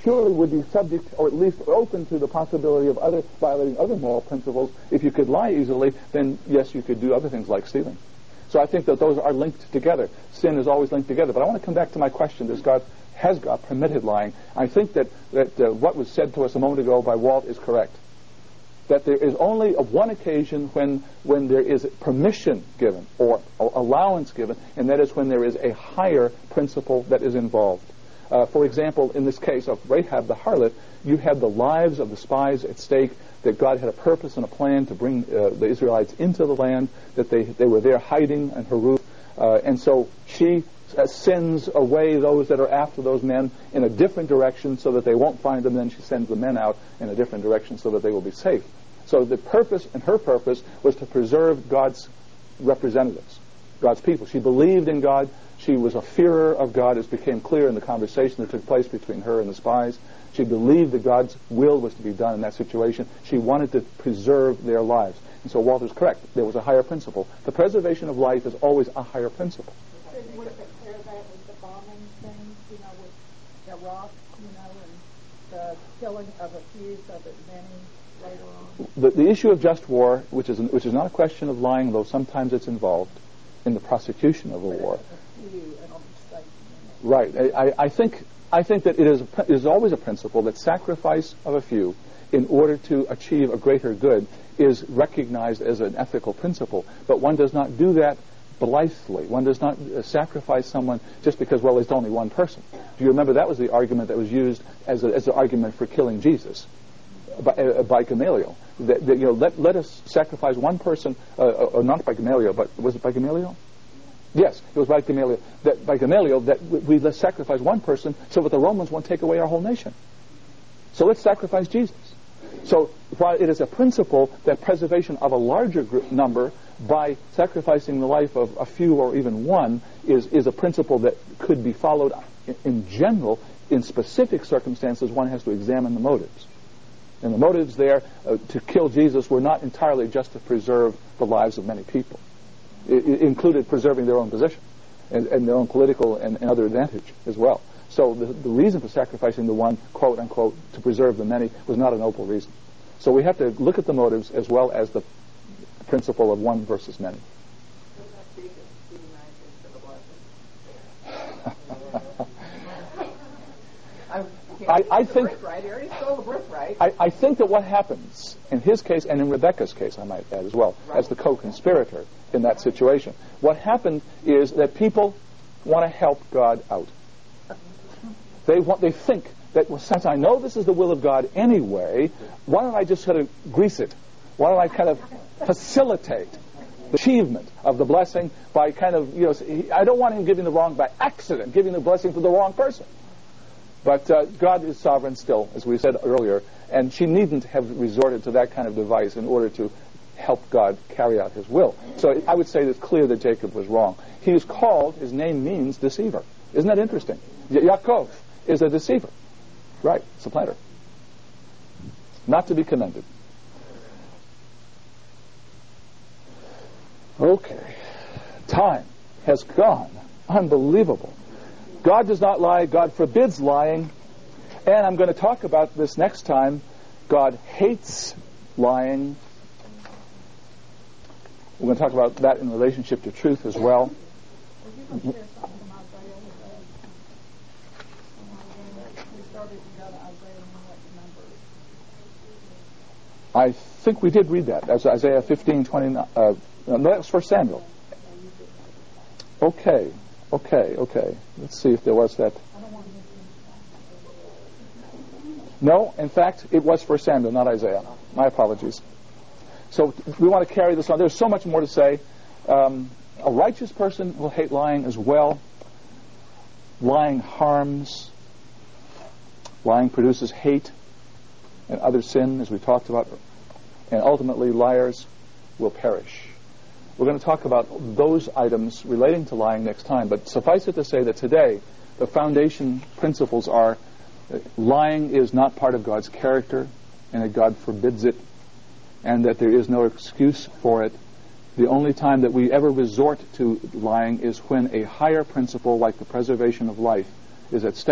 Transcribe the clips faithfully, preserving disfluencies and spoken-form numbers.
surely would be subject, or at least open to the possibility of other violating other moral principles. If you could lie easily, then yes, you could do other things like stealing. So I think that those are linked together. Sin is always linked together. But I want to come back to my question: Does God has God permitted lying? I think that that uh, what was said to us a moment ago by Walt is correct. That there is only of one occasion when when there is permission given or, or allowance given, and that is when there is a higher principle that is involved. Uh, for example, in this case of Rahab the harlot, you had the lives of the spies at stake, that God had a purpose and a plan to bring uh, the Israelites into the land, that they, they were there hiding in her roof. Uh, and so she uh, sends away those that are after those men in a different direction so that they won't find them. Then she sends the men out in a different direction so that they will be safe. So the purpose, and her purpose, was to preserve God's representatives, God's people. She believed in God. She was a fearer of God, as became clear in the conversation that took place between her and the spies. She believed that God's will was to be done in that situation. She wanted to preserve their lives. And so Walter's correct. There was a higher principle. The preservation of life is always a higher principle. Would it compare that with the bombing things, you know, with Iraq, you know, and the killing of a few so that many later on? The, the issue of just war, which is, which is not a question of lying, though sometimes it's involved in the prosecution of a war. Right. I, I think I think that it is, it is always a principle that sacrifice of a few in order to achieve a greater good is recognized as an ethical principle. But one does not do that blithely. One does not uh, sacrifice someone just because, well, there's only one person. Do you remember that was the argument that was used as, a, as an argument for killing Jesus by, uh, by Gamaliel? That, that, you know, let, let us sacrifice one person, uh, or not by Gamaliel, but was it by Gamaliel? Yes, it was by Gamaliel. That by Gamaliel that we, we let's sacrifice one person so that the Romans won't take away our whole nation. So let's sacrifice Jesus. So while it is a principle that preservation of a larger group number by sacrificing the life of a few or even one is is a principle that could be followed in, in general. In specific circumstances, one has to examine the motives. And the motives there uh, to kill Jesus were not entirely just to preserve the lives of many people. It, it included preserving their own position and, and their own political and, and other advantage as well. So the, the reason for sacrificing the one, quote unquote, to preserve the many was not a noble reason. So we have to look at the motives as well as the principle of one versus many. I, I think I, I think that what happens in his case and in Rebecca's case, I might add as well, right, as the co-conspirator in that situation, what happened is that people want to help God out. They want, they think that, well, since I know this is the will of God anyway, why don't I just sort of grease it? Why don't I kind of facilitate the achievement of the blessing by kind of, you know, I don't want him giving the wrong by accident, giving the blessing to the wrong person. But uh, God is sovereign still, as we said earlier, and she needn't have resorted to that kind of device in order to help God carry out his will. So I would say it's clear that Jacob was wrong. He is called, his name means deceiver. Isn't that interesting? Ya- Yaakov is a deceiver. Right, supplanter. Not to be commended. Okay. Time has gone. Unbelievable. God does not lie. God forbids lying. And I'm going to talk about this next time. God hates lying. We're going to talk about that in relationship to truth as well. I think we did read that. That's Isaiah fifteen twenty-nine. Uh, no, that was First Samuel. Okay. Okay, okay. Let's see if there was that. No, in fact, it was First Samuel, not Isaiah. My apologies. So we want to carry this on. There's so much more to say. Um, a righteous person will hate lying as well. Lying harms. Lying produces hate and other sin, as we talked about. And ultimately, liars will perish. We're going to talk about those items relating to lying next time, but suffice it to say that today the foundation principles are that lying is not part of God's character and that God forbids it and that there is no excuse for it. The only time that we ever resort to lying is when a higher principle like the preservation of life is at stake,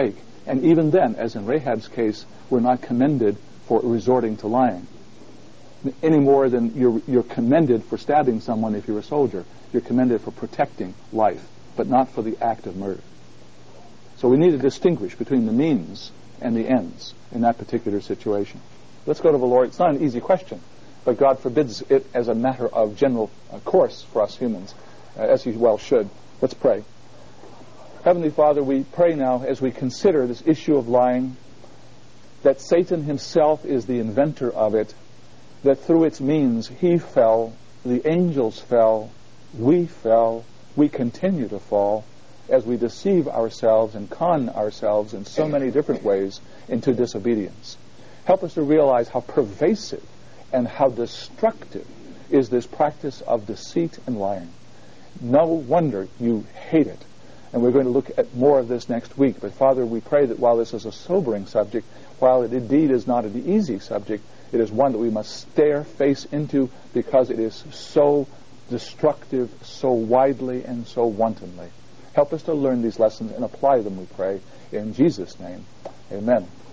And even then, as in Rahab's case, we're not commended for resorting to lying any more than you're, you're commended for stabbing someone if you're a soldier. You're commended for protecting life, but not for the act of murder. So we need to distinguish between the means and the ends in that particular situation. Let's go to the Lord. It's not an easy question, but God forbids it as a matter of general uh, course for us humans, uh, as He well should. Let's pray. Heavenly Father, we pray now as we consider this issue of lying, that Satan himself is the inventor of it, that through its means he fell, the angels fell, we fell, we continue to fall as we deceive ourselves and con ourselves in so many different ways into disobedience. Help us to realize how pervasive and how destructive is this practice of deceit and lying. No wonder you hate it. And we're going to look at more of this next week. But Father, we pray that while this is a sobering subject, while it indeed is not an easy subject, it is one that we must stare face into because it is so destructive, so widely and so wantonly. Help us to learn these lessons and apply them, we pray. In Jesus' name, amen.